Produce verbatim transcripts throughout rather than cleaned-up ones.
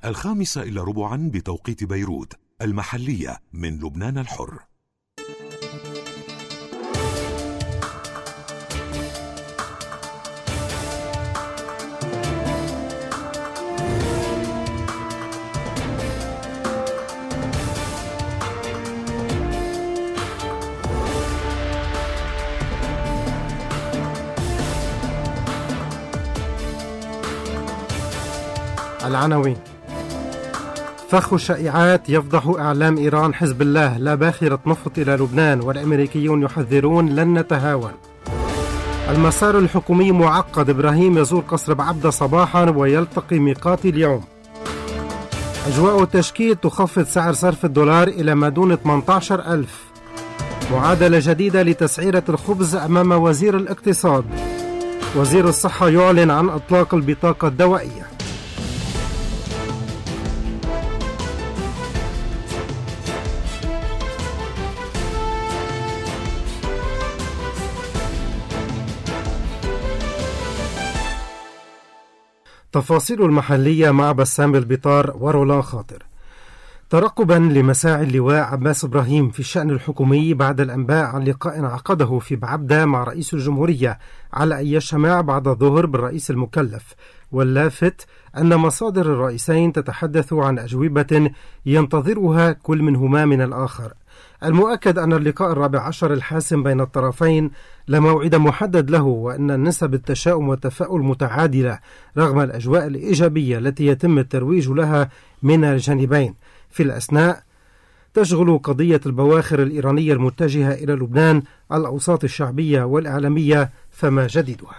الخامسة إلى ربعا بتوقيت بيروت المحلية من لبنان الحر. العناوين: فخ الشائعات يفضح إعلام إيران حزب الله لا باخرة نفط إلى لبنان والأمريكيون يحذرون لن نتهاون. المسار الحكومي معقد، إبراهيم يزور قصر بعبدة صباحا ويلتقي ميقاتي اليوم. أجواء التشكيل تخفض سعر صرف الدولار إلى ما دون ثمانية عشر ألف. معادلة جديدة لتسعيرة الخبز أمام وزير الاقتصاد. وزير الصحة يعلن عن إطلاق البطاقة الدوائية. تفاصيل المحلية مع بسام البطار ورولان خاطر. ترقبا لمساعي اللواء عباس إبراهيم في الشأن الحكومي بعد الأنباء عن لقاء عقده في بعبدة مع رئيس الجمهورية على أن يجتمع بعد الظهر بالرئيس المكلف، واللافت أن مصادر الرئيسين تتحدث عن أجوبة ينتظرها كل منهما من الآخر. المؤكد أن اللقاء الرابع عشر الحاسم بين الطرفين لا موعد محدد له، وأن نسب التشاؤم والتفاؤل متعادلة رغم الأجواء الإيجابية التي يتم الترويج لها من الجانبين. في الأثناء تشغل قضية البواخر الإيرانية المتجهة إلى لبنان الأوساط الشعبية والإعلامية، فما جديدها؟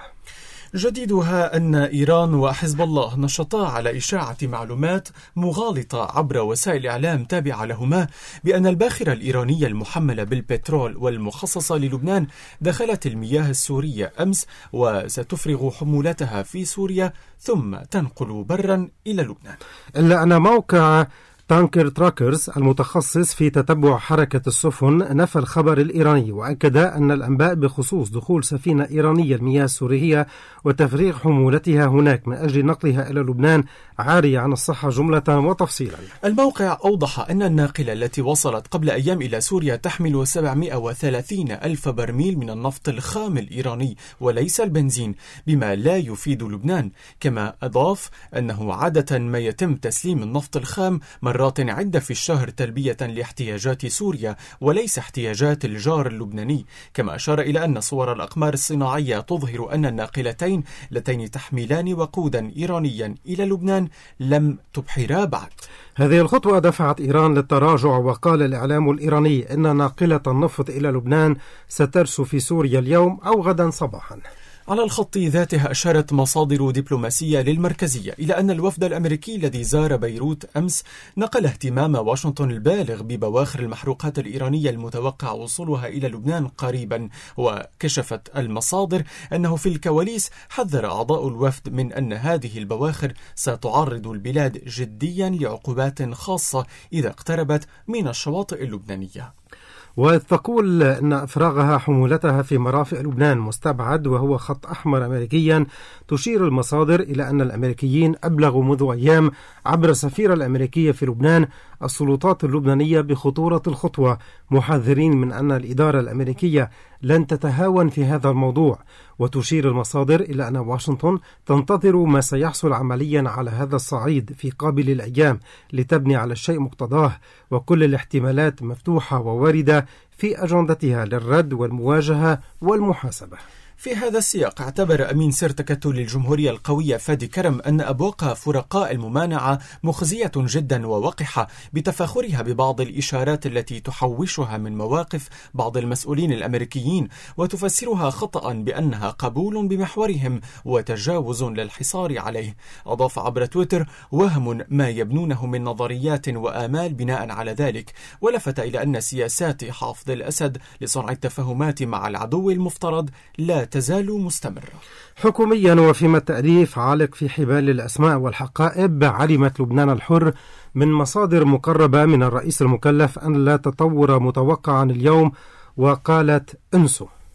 جديدها أن إيران وحزب الله نشطا على إشاعة معلومات مغالطة عبر وسائل إعلام تابعة لهما بأن الباخرة الإيرانية المحملة بالبترول والمخصصة للبنان دخلت المياه السورية أمس وستفرغ حمولتها في سوريا ثم تنقل برا إلى لبنان. إلا أن موقع تانكر تراكرز المتخصص في تتبع حركة السفن نفى الخبر الإيراني، وأكد أن الأنباء بخصوص دخول سفينة إيرانية المياه السورية وتفريغ حمولتها هناك من أجل نقلها إلى لبنان عارية عن الصحة جملة وتفصيلا. الموقع أوضح أن الناقلة التي وصلت قبل أيام إلى سوريا تحمل سبعمائة وثلاثين ألف برميل من النفط الخام الإيراني وليس البنزين، بما لا يفيد لبنان. كما أضاف أنه عادة ما يتم تسليم النفط الخام مرات عدة في الشهر تلبية لاحتياجات سوريا وليس احتياجات الجار اللبناني. كما أشار إلى أن صور الأقمار الصناعية تظهر أن الناقلتين اللتين تحملان وقودا إيرانيا إلى لبنان لم تبحرا بعد. هذه الخطوة دفعت إيران للتراجع، وقال الإعلام الإيراني إن ناقلة النفط إلى لبنان سترسو في سوريا اليوم أو غدا صباحا. على الخط ذاته أشارت مصادر دبلوماسية للمركزية إلى أن الوفد الأمريكي الذي زار بيروت أمس نقل اهتمام واشنطن البالغ ببواخر المحروقات الإيرانية المتوقع وصولها إلى لبنان قريبا. وكشفت المصادر أنه في الكواليس حذر أعضاء الوفد من أن هذه البواخر ستعرض البلاد جديا لعقوبات خاصة إذا اقتربت من الشواطئ اللبنانية. وتقول أن إفراغها حمولتها في مرافق لبنان مستبعد وهو خط أحمر أمريكيا. تشير المصادر إلى أن الأمريكيين أبلغوا منذ أيام عبر السفيرة الأمريكية في لبنان السلطات اللبنانية بخطورة الخطوة، محذرين من أن الإدارة الأمريكية لن تتهاون في هذا الموضوع. وتشير المصادر إلى أن واشنطن تنتظر ما سيحصل عمليا على هذا الصعيد في قابل الأيام لتبني على الشيء مقتضاه، وكل الاحتمالات مفتوحة وواردة في أجندتها للرد والمواجهة والمحاسبة. في هذا السياق اعتبر أمين سر تكتل الجمهورية القوية فادي كرم أن أبواق فرقاء الممانعة مخزية جدا ووقحة بتفاخرها ببعض الإشارات التي تحوشها من مواقف بعض المسؤولين الأمريكيين وتفسرها خطأ بأنها قبول بمحورهم وتجاوز للحصار عليه. أضاف عبر تويتر: وهم ما يبنونه من نظريات وآمال بناء على ذلك. ولفت إلى أن سياسات حافظ الأسد لصنع التفاهمات مع العدو المفترض لا تزال مستمرة. حكوميا وفيما التأليف عالق في حبال الأسماء والحقائب، علمت لبنان الحر من مصادر مقربة من الرئيس المكلف أن لا تطور متوقعا اليوم، وقالت: انسوا.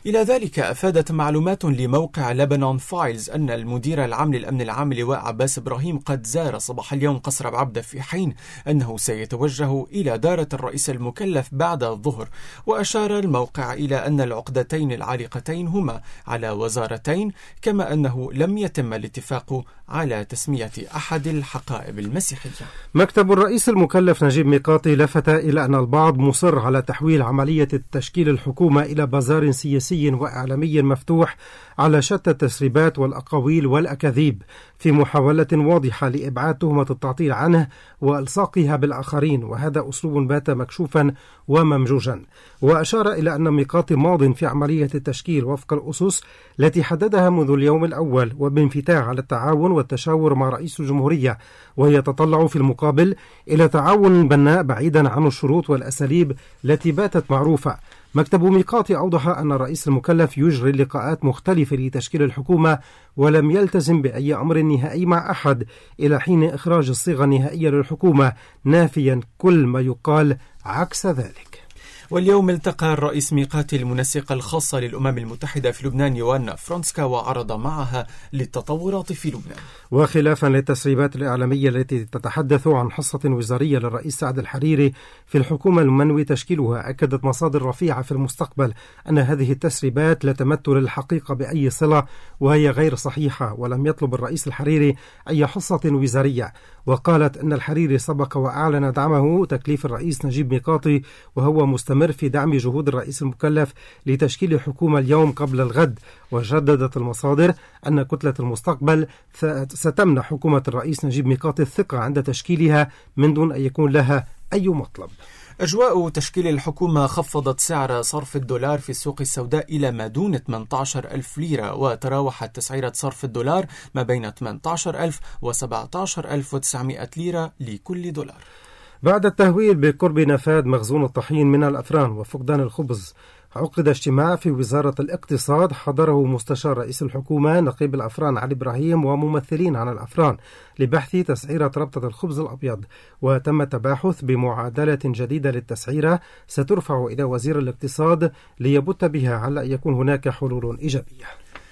إلى ذلك أفادت معلومات لموقع لبنان فايلز أن المدير العام للأمن العام اللواء عباس إبراهيم قد زار صباح اليوم قصر بعبدة، في حين أنه سيتوجه إلى دارة الرئيس المكلف بعد الظهر. وأشار الموقع إلى أن العقدتين العالقتين هما على وزارتين، كما أنه لم يتم الاتفاق على تسمية أحد الحقائب المسيحية. مكتب الرئيس المكلف نجيب ميقاتي لفت إلى أن البعض مصر على تحويل عملية تشكيل الحكومة إلى بازار سياسي وإعلامي مفتوح على شتى التسريبات والأقاويل والأكاذيب، في محاولة واضحة لإبعاد تهمة التعطيل عنه وإلصاقها بالآخرين، وهذا أسلوب بات مكشوفا وممجوجا. وأشار إلى أن ميقاتي ماض في عملية التشكيل وفق الأسس التي حددها منذ اليوم الأول، وبانفتاح على التعاون والتشاور مع رئيس الجمهورية، ويتطلع في المقابل إلى تعاون بناء بعيدا عن الشروط والأساليب التي باتت معروفة. مكتب ميقاتي أوضح أن الرئيس المكلف يجري لقاءات مختلفة لتشكيل الحكومة، ولم يلتزم بأي أمر نهائي مع أحد إلى حين إخراج الصيغة النهائية للحكومة، نافيا كل ما يقال عكس ذلك. واليوم التقى الرئيس ميقاتي المنسقة الخاصة للأمم المتحدة في لبنان يوانا فرونسكا، وعرض معها للتطورات في لبنان. وخلافا للتسريبات الإعلامية التي تتحدث عن حصة وزارية للرئيس سعد الحريري في الحكومة المنوي تشكيلها، أكدت مصادر رفيعة في المستقبل أن هذه التسريبات لا تمت للحقيقة بأي صلة، وهي غير صحيحة، ولم يطلب الرئيس الحريري أي حصة وزارية. وقالت أن الحريري سبق وأعلن دعمه تكليف الرئيس نجيب ميقاتي، وهو مستمر في دعم جهود الرئيس المكلف لتشكيل حكومة اليوم قبل الغد. وجددت المصادر أن كتلة المستقبل ستمنح حكومة الرئيس نجيب ميقاتي الثقة عند تشكيلها من دون أن يكون لها أي مطلب. أجواء تشكيل الحكومة خفضت سعر صرف الدولار في السوق السوداء إلى ما دون ثمانية عشر ألف ليرة، وتراوحت تسعيرة صرف الدولار ما بين ثمانية عشر ألف وسبعة عشر ألف وتسعمائة ليرة لكل دولار. بعد التهويل بقرب نفاذ مخزون الطحين من الأفران وفقدان الخبز، عقد اجتماع في وزارة الاقتصاد حضره مستشار رئيس الحكومة نقيب الأفران علي إبراهيم وممثلين عن الأفران لبحث تسعيرة ربطة الخبز الأبيض، وتم التباحث بمعادلة جديدة للتسعيرة سترفع إلى وزير الاقتصاد ليبت بها على أن يكون هناك حلول إيجابية.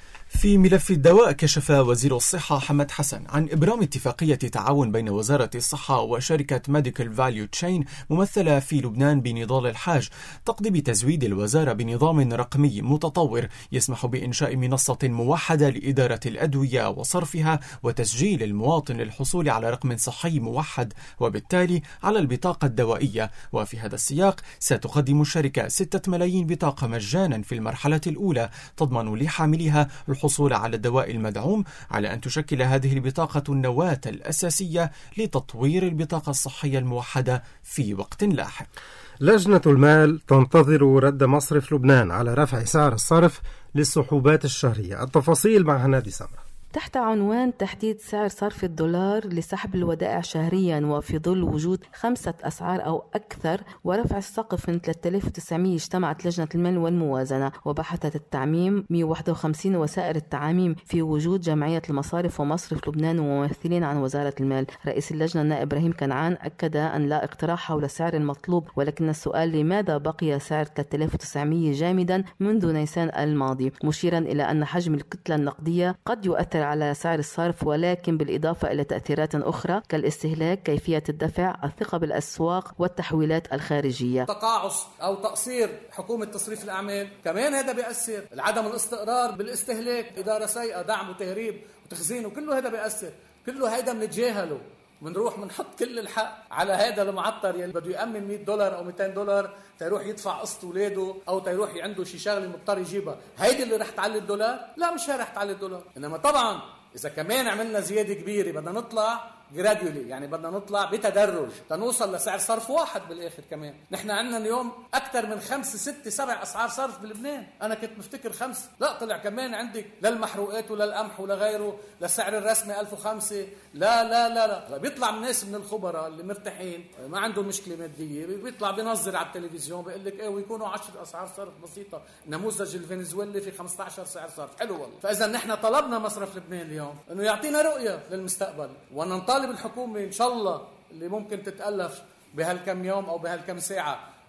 في ملف الدواء، كشف وزير الصحة حمد حسن عن إبرام اتفاقية تعاون بين وزارة الصحة وشركة ميديكال فاليو تشين ممثلة في لبنان بنضال الحاج، تقضي بتزويد الوزارة بنظام رقمي متطور يسمح بإنشاء منصة موحدة لإدارة الأدوية وصرفها وتسجيل المواطن للحصول على رقم صحي موحد وبالتالي على البطاقة الدوائية. وفي هذا السياق ستقدم الشركة ستة ملايين بطاقة مجانا في المرحلة الأولى، تضمن لحاملها الحصول على الدواء المدعوم، على أن تشكل هذه البطاقة النواة الأساسية لتطوير البطاقة الصحية الموحدة في وقت لاحق. لجنة المال تنتظر رد مصرف لبنان على رفع سعر الصرف للسحوبات الشهرية. التفاصيل مع هنادي سمرة. تحت عنوان تحديد سعر صرف الدولار لسحب الودائع شهريا، وفي ظل وجود خمسة أسعار أو أكثر ورفع السقف من ثلاثة آلاف وتسعمائة، اجتمعت لجنة المال والموازنة وبحثت التعميم مئة وواحد وخمسين وسائر التعاميم في وجود جمعية المصارف ومصرف لبنان وممثلين عن وزارة المال. رئيس اللجنة النائب إبراهيم كنعان أكد أن لا اقتراح حول السعر المطلوب، ولكن السؤال لماذا بقي سعر ثلاثة آلاف وتسعمائة جامدا منذ نيسان الماضي، مشيرا إلى أن حجم الكتلة النقدية قد يؤثر على سعر الصرف، ولكن بالإضافة إلى تأثيرات أخرى كالاستهلاك، كيفية الدفع، الثقة بالأسواق والتحويلات الخارجية. تقاعس أو تقصير حكومة تصريف الأعمال كمان هذا بيأثر، العدم الاستقرار بالاستهلاك، إدارة سيئة، دعم وتهريب وتخزين، وكله هذا بيأثر، كله هذا بنتجاهله، بنروح بنحط كل الحق على هذا المعطر يلي بده يأمن مئة دولار أو مئتين دولار تيروح يدفع قسط ولاده أو تيروح عنده شي شغله مضطر يجيبها. هيدي اللي رح تعلي الدولار؟ لا، مش هي رح تعلي الدولار. إنما طبعا إذا كمان عملنا زيادة كبيرة بدنا نطلع جراديولي، يعني بدنا نطلع بتدرج تنوصل لسعر صرف واحد بالآخر. كمان نحن عندنا اليوم أكثر من خمسة ستة سبع أسعار صرف بلبنان، أنا كنت مفتكر خمسة، لا طلع كمان عندك للمحروقات وللقمح ولغيره للسعر الرسمي ألف وخمسة. لا لا لا لا بيطلع من ناس من الخبراء اللي مرتاحين ما عندهم مشكلة مادية، بيطلع بينظر على التلفزيون بيقول لك ايه ويكونوا عشر أسعار صرف بسيطة، نموذج الفنزويلي في خمسة عشر سعر صرف، حلو والله. فإذا نحن طلبنا مصرف لبنان اليوم إنه يعطينا رؤية للمستقبل، وننطالب الحكومة إن شاء الله اللي ممكن تتألف بهالكم يوم أو بهالكم ساعة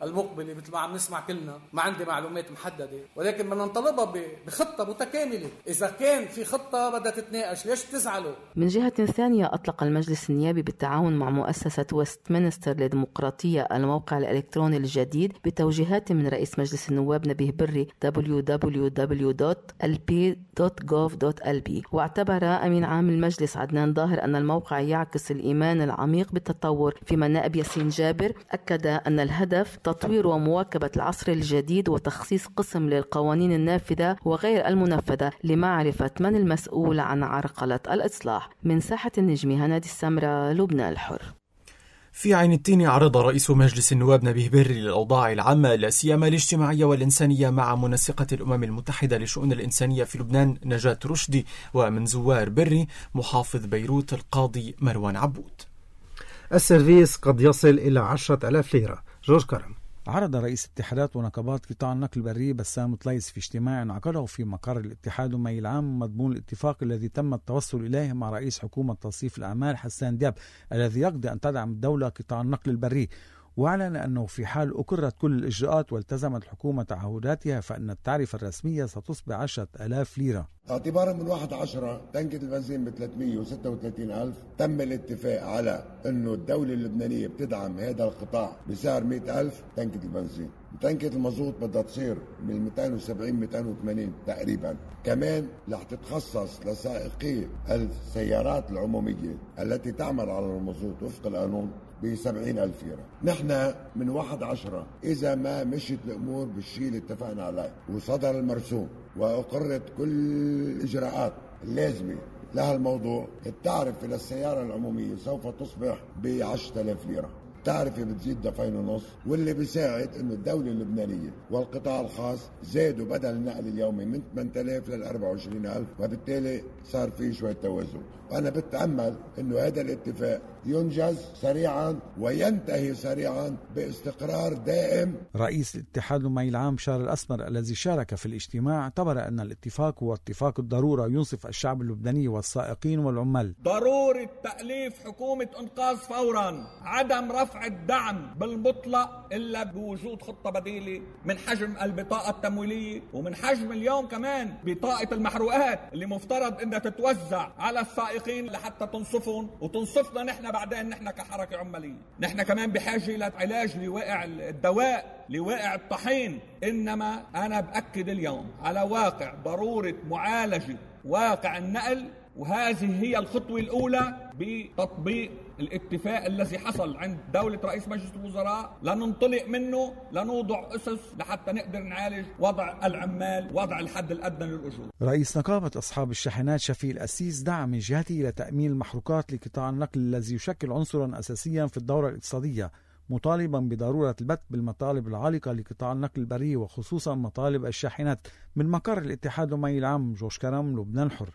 المقبلة مثل ما عم نسمع كلنا، ما عندي معلومات محددة، ولكن بدنا نطلبها بخطة متكاملة. إذا كان في خطة بدها تتناقش، ليش تزعلوا؟ من جهة ثانية، أطلق المجلس النيابي بالتعاون مع مؤسسة ويستمنستر للديمقراطية الموقع الإلكتروني الجديد بتوجيهات من رئيس مجلس النواب نبيه بري دبليو دبليو دبليو دوت إل بي دوت جوف دوت إل بي. واعتبر أمين عام المجلس عدنان ظاهر أن الموقع يعكس الإيمان العميق بالتطور، فيما النائب ياسين جابر أكد أن الهدف تطوير ومواكبة العصر الجديد وتخصيص قسم للقوانين النافذة وغير المنفذة لمعرفة من المسؤول عن عرقلة الإصلاح. من ساحة النجمي هنادي السمرة، لبنان الحر. في عين التين عرض رئيس مجلس النواب نبيه بري للأوضاع العامة لا سيما الاجتماعية والإنسانية مع منسقة الأمم المتحدة لشؤون الإنسانية في لبنان نجاة رشدي، ومن زوار بري محافظ بيروت القاضي مروان عبود. السيرفيس قد يصل إلى عشرة آلاف ليرة. جورج كرم. عرض رئيس اتحادات ونقابات قطاع النقل البري بسام طليس في اجتماع عقده في مقر الاتحاد ومي العام مضمون الاتفاق الذي تم التوصل إليه مع رئيس حكومة توصيف الأعمال حسان دياب الذي يقضي أن تدعم الدولة قطاع النقل البري، واعلن أنه في حال أقرت كل الإجراءات والتزمت الحكومة تعهداتها فإن التعرفة الرسمية ستصبح عشرة آلاف ليرة. اعتبارا من واحد عشرة تنكة البنزين ب ثلاثمئة وستة وثلاثين ألف، تم الاتفاق على أنه الدولة اللبنانية بتدعم هذا القطاع بسعر مئة ألف تنكة البنزين. تنكة المازوت بدها تصير من مئتين وسبعين مئتين وثمانين تقريبا. كمان رح تتخصص لسائقي السيارات العمومية التي تعمل على المازوت وفق القانون بسبعين ألف ليرة. نحن من واحد عشرة إذا ما مشيت الأمور بالشيء اللي اتفقنا عليه وصدر المرسوم وأقرت كل الإجراءات اللازمة لها الموضوع، التعرفة للسيارة العمومية سوف تصبح بعشرة آلاف ليرة. التعرفة بتزيد دفعين ونص، واللي بيساعد انه الدولة اللبنانية والقطاع الخاص زادوا بدل النقل اليومي من ثمانية آلاف ل أربعة وعشرين ألف، وبالتالي صار في شوية توازن. وانا بتأمل انه هذا الاتفاق ينجز سريعا وينتهي سريعا باستقرار دائم. رئيس الاتحاد ومي العام شار الأسمر الذي شارك في الاجتماع اعتبر أن الاتفاق هو اتفاق الضرورة ينصف الشعب اللبناني والسائقين والعمال. ضرورة تأليف حكومة إنقاذ فورا، عدم رفع الدعم بالمطلق إلا بوجود خطة بديلة من حجم البطاقة التمويلية ومن حجم اليوم كمان بطاقة المحروقات اللي مفترض أنها تتوزع على السائقين لحتى تنصفهم وتنصفنا نحن بعدين نحن كحركة عمالية. نحن كمان بحاجة إلى علاج لواقع الدواء، لواقع الطحين. إنما أنا بأكد اليوم على واقع ضرورة معالجة واقع النقل، وهذه هي الخطوة الأولى بتطبيق الاتفاق الذي حصل عند دولة رئيس مجلس الوزراء، لننطلق منه لنوضع أسس لحتى نقدر نعالج وضع العمال، وضع الحد الأدنى للأجور. رئيس نقابة أصحاب الشاحنات شفيق الأسيس دعا من جهته إلى تأمين المحروقات لقطاع النقل الذي يشكل عنصرا أساسيا في الدورة الاقتصادية، مطالبا بضرورة البت بالمطالب العالقة لقطاع النقل البري وخصوصا مطالب الشاحنات. من مقر الاتحاد ومي العام، جورج كرم، لبنان الحر.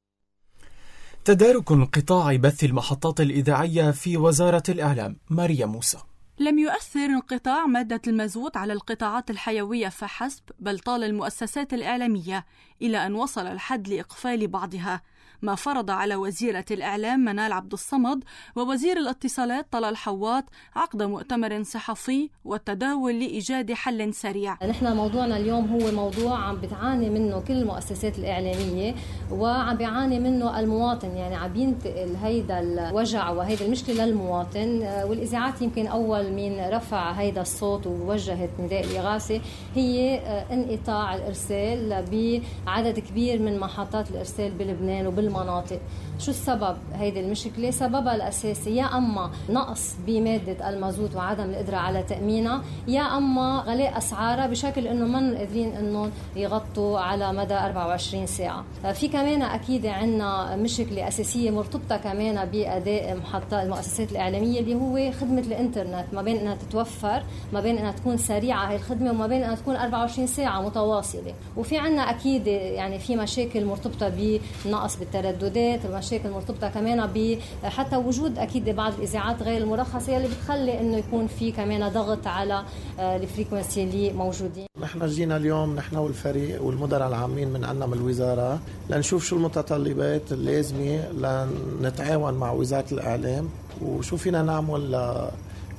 تدارك انقطاع بث المحطات الإذاعية في وزارة الإعلام، ماريا موسى. لم يؤثر انقطاع مادة المازوت على القطاعات الحيوية فحسب، بل طال المؤسسات الإعلامية إلى أن وصل الحد لإقفال بعضها، ما فرض على وزيرة الإعلام منال عبد الصمد ووزير الاتصالات طلال حواط عقد مؤتمر صحفي والتداول لإيجاد حل سريع. نحن موضوعنا اليوم هو موضوع عم بتعاني منه كل المؤسسات الإعلامية وعم بيعاني منه المواطن، يعني عم ينتقل هيدا الوجع وهيدا المشكلة للمواطن، والإذاعات يمكن أول من رفع هيدا الصوت ووجهت نداء الإغاثة هي انقطاع الإرسال بعدد كبير من محطات الإرسال بلبنان وبال مناطق. شو السبب هيدي المشكلة؟ سببها الأساسي يا أما نقص بمادة المازوت وعدم القدرة على تأمينها، يا أما غلاء أسعارها بشكل إنه ما قادرين إنه يغطوا على مدى أربعة وعشرين ساعة. في كمان أكيد عنا مشكلة أساسية مرتبطة كمان بأداء محطات المؤسسات الإعلامية اللي هو خدمة الإنترنت، ما بين إنها تتوفر، ما بين إنها تكون سريعة هاي الخدمة، وما بين إنها تكون أربعة وعشرين ساعة متواصلة. وفي عنا أكيد يعني في مشاكل مرتبطة بالنقص بالترددات، المشاكل مرتبطة كمان بحتى وجود أكيد بعض الإذاعات غير المرخصة اللي بتخلي إنه يكون في كمان ضغط على الفريكونسي اللي موجودين. نحن جينا اليوم نحن والفريق والمدراء العامين من عنا من الوزارة لنشوف شو المتطلبات اللازمة لنتعاون مع وزارة الإعلام وشو فينا نعمل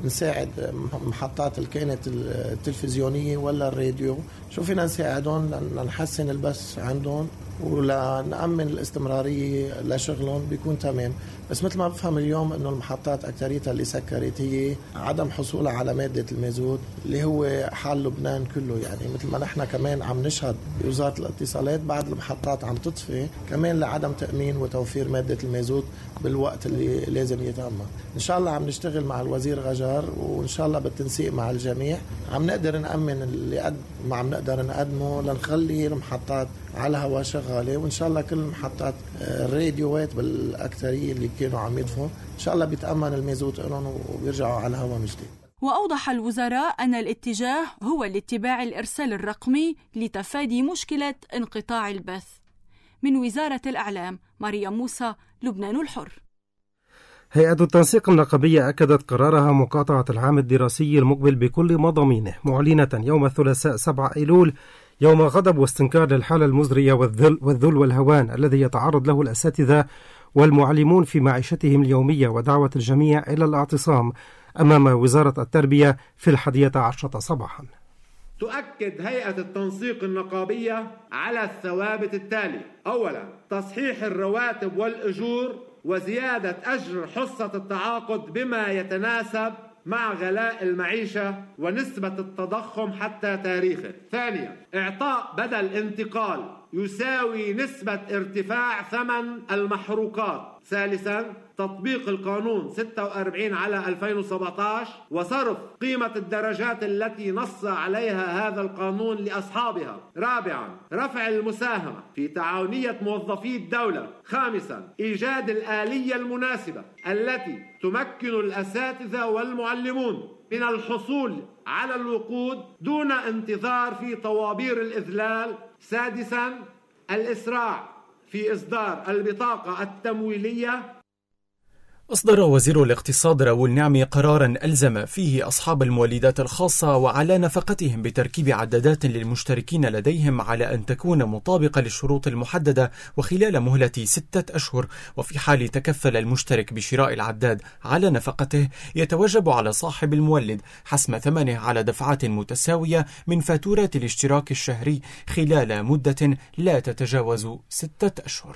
نساعد محطات اللي كانت التلفزيونية ولا الراديو، شو فينا نساعدهم لنحسن البث عندهم ولنأمن الاستمرارية لشغلهم بيكون تمام. بس مثل ما بفهم اليوم انه المحطات اكتريتها اللي سكرت هي عدم حصولها على مادة المازوت اللي هو حال لبنان كله. يعني مثل ما نحن كمان عم نشهد بوزارة الاتصالات بعد المحطات عم تطفي كمان لعدم تأمين وتوفير مادة المازوت بالوقت اللي لازم يتم. ان شاء الله عم نشتغل مع الوزير غجار وان شاء الله بالتنسيق مع الجميع عم نقدر نأمن اللي قد ما عم نقدر نقدمه لنخلي المحطات على هوا شغالة، وإن شاء الله كل المحطات الراديوات بالأكثرية اللي كانوا عم يدفعوا إن شاء الله بيتأمن المازوت لهم وبيرجعوا على هوا من جديد. وأوضح الوزراء أن الاتجاه هو لاتباع الإرسال الرقمي لتفادي مشكلة انقطاع البث. من وزارة الإعلام، مريم موسى، لبنان الحر. هيئة التنسيق النقابية أكدت قرارها مقاطعة العام الدراسي المقبل بكل مضامينه، معلنة يوم الثلاثاء سبعة أيلول يوم غضب واستنكار للحالة المزرية والذل, والذل والهوان الذي يتعرض له الأساتذة والمعلمون في معيشتهم اليومية، ودعوة الجميع إلى الاعتصام أمام وزارة التربية في الحادية عشرة صباحا. تؤكد هيئة التنسيق النقابية على الثوابت التالي: أولا، تصحيح الرواتب والأجور وزيادة أجر حصة التعاقد بما يتناسب مع غلاء المعيشة ونسبة التضخم حتى تاريخه. ثانيا، إعطاء بدل انتقال يساوي نسبة ارتفاع ثمن المحروقات. ثالثا، تطبيق القانون ستة وأربعين على ألفين وسبعة عشر وصرف قيمة الدرجات التي نص عليها هذا القانون لأصحابها. رابعا، رفع المساهمة في تعاونية موظفي الدولة. خامسا، إيجاد الآلية المناسبة التي تمكن الأساتذة والمعلمون من الحصول على الوقود دون انتظار في طوابير الإذلال. سادسا، الإسراع في إصدار البطاقة التمويلية. أصدر وزير الاقتصاد راؤول نعمي قراراً ألزم فيه أصحاب المولدات الخاصة وعلى نفقتهم بتركيب عدادات للمشتركين لديهم على أن تكون مطابقة للشروط المحددة وخلال مهلة ستة أشهر. وفي حال تكفل المشترك بشراء العداد على نفقته يتوجب على صاحب المولد حسم ثمنه على دفعات متساوية من فاتورة الاشتراك الشهري خلال مدة لا تتجاوز ستة أشهر.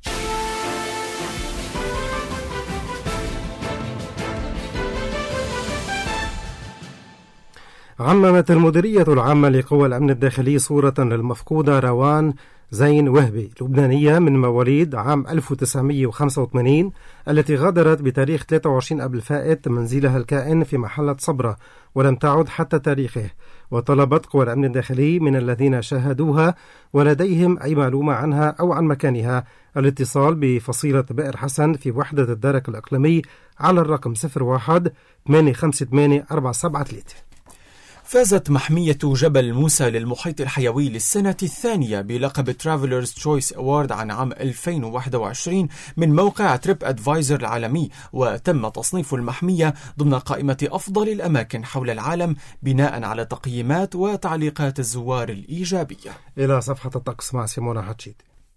عممت المديرية العامة لقوى الأمن الداخلي صورة للمفقودة روان زين وهبي، لبنانية من مواليد عام ألف وتسعمئة وخمسة وثمانين، التي غادرت بتاريخ ثلاثة وعشرين أب الفائت منزلها الكائن في محلة صبرة ولم تعد حتى تاريخه. وطلبت قوى الأمن الداخلي من الذين شاهدوها ولديهم أي معلومة عنها أو عن مكانها الاتصال بفصيلة بئر حسن في وحدة الدرك الإقليمي على الرقم صفر واحد ثمانية خمسة ثمانية أربعة سبعة ثلاثة. فازت محمية جبل موسى للمحيط الحيوي للسنة الثانية بلقب ترافلرز تشويس أوارد عن عام ألفين وواحد وعشرين من موقع تريب أدفايزر العالمي، وتم تصنيف المحمية ضمن قائمة أفضل الأماكن حول العالم بناء على تقييمات وتعليقات الزوار الإيجابية. إلى صفحة الطقس مع سيمونا حتشيد.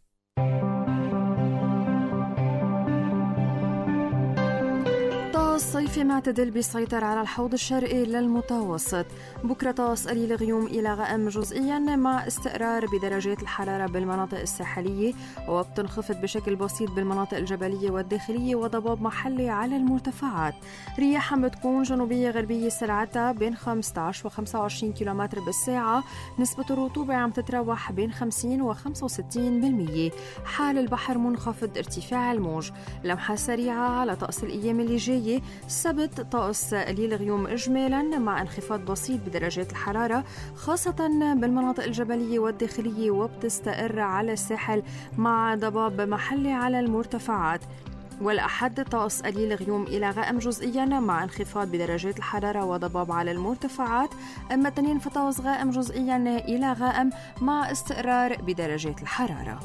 الصيف معتدل بيسيطر على الحوض الشرقي للمتوسط. بكرة طقس قليل غيوم إلى غائم جزئيا مع استقرار بدرجات الحرارة بالمناطق الساحلية، وبتنخفض بشكل بسيط بالمناطق الجبلية والداخلية وضباب محلي على المرتفعات. رياح عم بتكون جنوبية غربية سرعتها بين خمسة عشر و خمسة وعشرين كيلومتر بالساعة. نسبة الرطوبة عم تتراوح بين خمسين و خمسة وستين بالمية. حال البحر منخفض ارتفاع الموج. لمحة سريعة على طقس الأيام اللي جاية. السبت طقس قليل غيوم إجمالا مع انخفاض بسيط بدرجات الحرارة خاصة بالمناطق الجبلية والداخلية، وبتستقر على الساحل مع ضباب محلي على المرتفعات. والأحد طقس قليل غيوم إلى غائم جزئيا مع انخفاض بدرجات الحرارة وضباب على المرتفعات. أما الاثنين فطقس غائم جزئيا إلى غائم مع استقرار بدرجات الحرارة.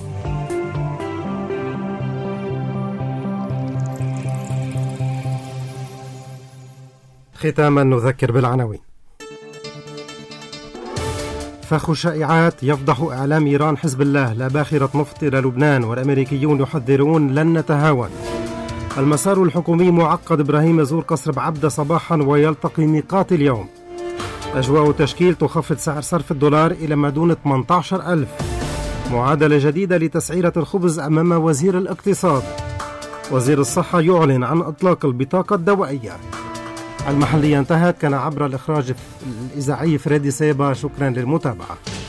ختاما نذكر بالعناوين. فخ شائعات يفضح إعلام إيران حزب الله لا باخرة نفط إلى لبنان والأمريكيون يحذرون لن نتهاون. المسار الحكومي معقد، إبراهيم يزور قصر بعبدة صباحا ويلتقي نقاط اليوم. أجواء تشكيل تخفض سعر صرف الدولار إلى ما دون ثمانية عشر ألف. معادلة جديدة لتسعيرة الخبز أمام وزير الاقتصاد. وزير الصحة يعلن عن إطلاق البطاقة الدوائية. المحلية انتهت، كان عبر الإخراج الإذاعي فريدي سيبا. شكرا للمتابعة.